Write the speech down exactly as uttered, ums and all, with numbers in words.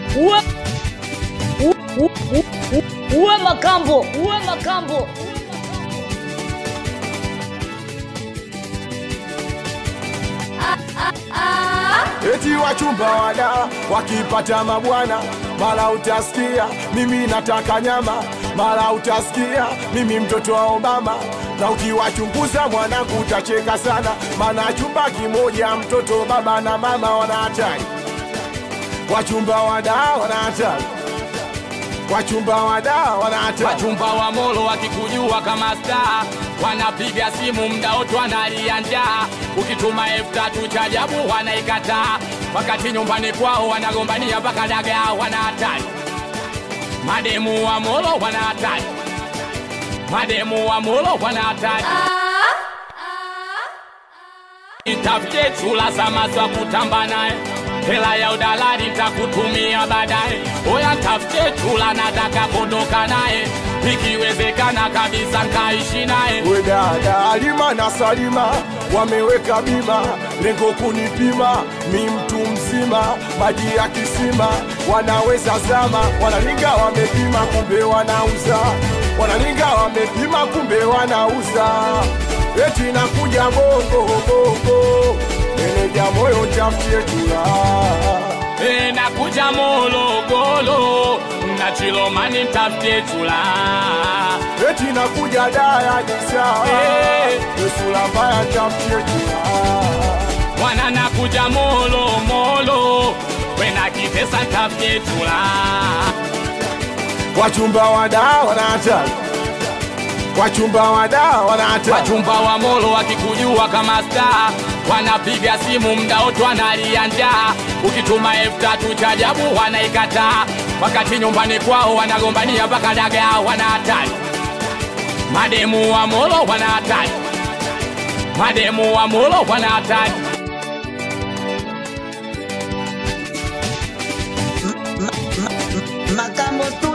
Uwe Uwe Makambo, Uwe Makambo. Eti wachumba wada wakipata mabwana, mara utasikia mimi nataka nyama, mara utasikia mimi mtoto wa Obama. Na ukiwachunguza mwanangu utacheka sana, maana chumba kimoja mtoto baba na mama wana hatari. Wachumba wada wana hatari, wachumba wada wana hatari. Wachumba wa molo wakikujua kama star, wanapiga simu mda wote wanalia njaa. Ukituma elfu tatu cha jabu wanaikataa, wakati nyumbani kwao wanagombania mpaka dagaa. Wana hatari mademu wa molo, wana hatari mademu wa molo, wana hatari. Nitafute chula samasa kutamba naye, hela ya udalali nitakutumia baadaye. Oya nitafute chula nataka kuondoka naye, ikiwezekana kabisa nkaishi naye. We dada Alima na Salima wameweka bima, lengo kunipima mi mtu mzima. Maji ya kisima wanaweza zama, wanalinga wamepima kumbe wanauza, wanalinga wamepima kumbe wanauza. Eti nakuja bongo bongo, meneja moyo nitafutie chula. E nakuja molo golo, na Chilomani nitafutie chula. Eti nakuja daya disa, Eh. Yesula mbaya nitafutie chula. Wana nakuja molo molo, wena kitesa nitafutie chula. Wachumba wada wana hatari, wachumba wada wana hatari. Wachumba wa molo wakikujua kama star, wanapiga simu mda wote wanalia njaa. Ukituma elfu tatu cha jabu wanaikataa, wakati nyumbani kwao wanagombania mpaka dagaa. Wana hatari mademu wa molo, wana hatari mademu wa molo, wana hatari. Makambo tu